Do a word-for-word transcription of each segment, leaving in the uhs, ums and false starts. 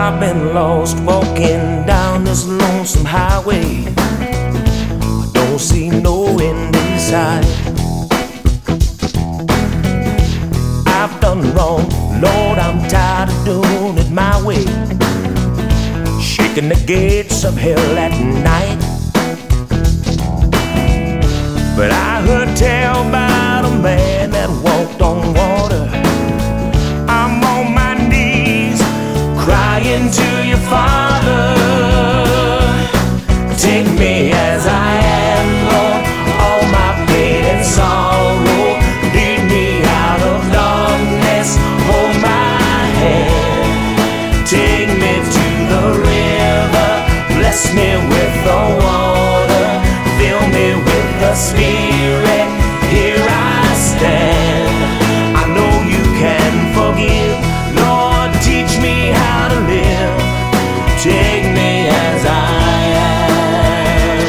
I've been lost walking down this lonesome highway. I don't see no end in sight. I've done wrong, Lord, I'm tired of doing it my way, shaking the gates of hell at night. But I heard tell about a man that walked on water. I'm on my knees crying to your Father. Take me as I am, Lord, all my pain and sorrow. Lead me out of darkness, hold my hand. Take me to the river, bless me with the water, fill me with the Spirit, here I stand. I know you can forgive, Lord, teach me how to live. Take me as I am.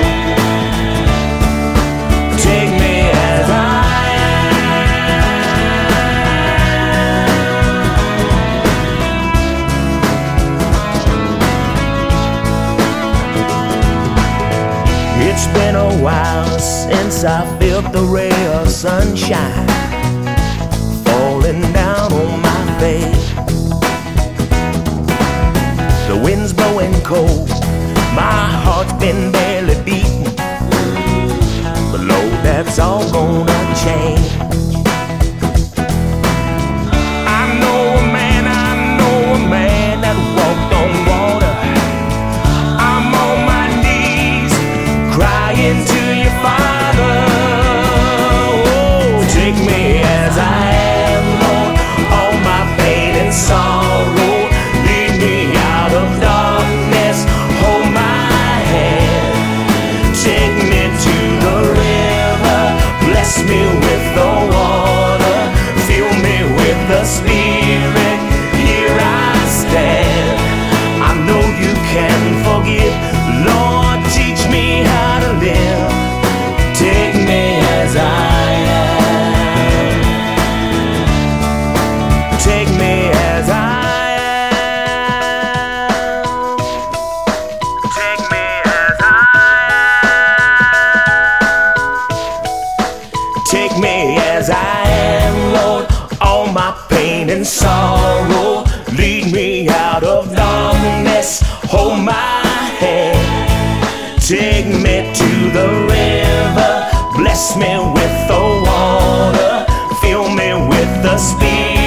Take me as I am. It's been a while since I felt the ray of sunshine falling down on my face. The wind's blowing cold, my heart's been barely beating, but Lord, that's all gonna change. I know a man, I know a man that walked on water. I'm on my knees crying to your Father. Oh, take me as I am, Lord, all my pain and sorrow. Lead me out of darkness, hold my hand. Take me to the river, bless me with the water, fill me with the Spirit, here I stand. I know you can forgive, Lord, teach me how to live. Take me as I am. Take me as I am. Take me as I am. Take me as I am, Lord, all my pain and sorrow. Lead me out of darkness, hold my hand. Take me to the river, bless me with the water, fill me with the Spirit.